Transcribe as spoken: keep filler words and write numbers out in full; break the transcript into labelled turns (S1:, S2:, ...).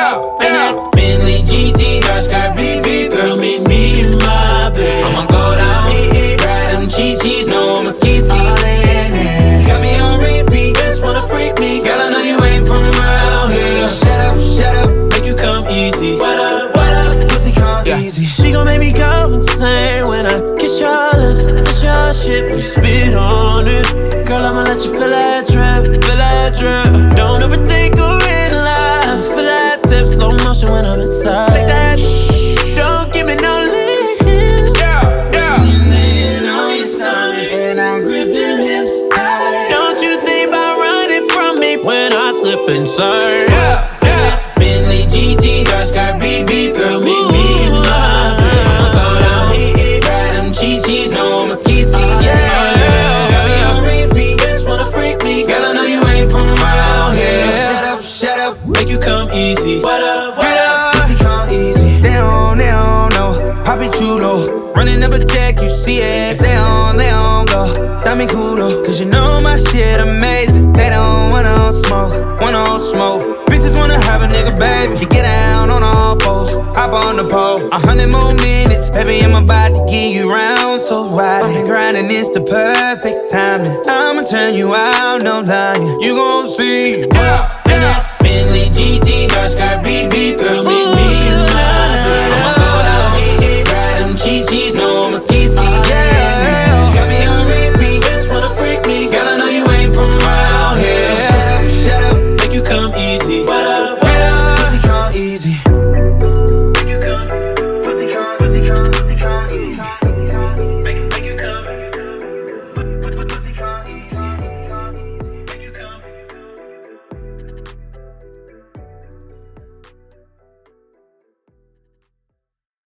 S1: yeah, in that Bentley G T, skirt, skirt, beep, beep, girl, meet me in my bed. I'ma go down, eat, eat, ride them chi-chis, no, I'ma ski, ski, in it. Got me on repeat, bitch wanna freak me, girl, I know you ain't from around here. Shut up, shut up, make you come easy. What up, what up, pussy come yeah. easy. She gon' make me go insane when I kiss your lips, kiss your shit, when you spit on it. Girl, I'ma let you feel that drip, feel that drip. Don't overthink or analyze. Feel that tip, slow motion when I'm inside. Take that shh, don't give me no lead. Yeah, yeah. You laying on your stomach and I grip them hips tight. Don't you think about running from me when I slip inside? Yeah, yeah. Bentley G T, skirt, skirt, beep, beep, girl, meet me in my bed. I'ma go down, eat, eat, ride them chi-chis, no, I'ma ski, ski, yeah. Make you come easy. What up, what up? Pussy come easy.
S2: They don't, they don't know. Papi chulo. Running up a check, you see it. They don't, they don't go. Dame culo. Cause you know my shit amazing. They don't want no smoke, want no smoke. Bitches wanna have a nigga, baby. She get down on all fours. Hop on the pole. A hundred more minutes. Baby, I'm about to give you round. So wide. I've been grinding, it's the perfect timing. I'ma turn you out, no lying. You gon' see. What up, in that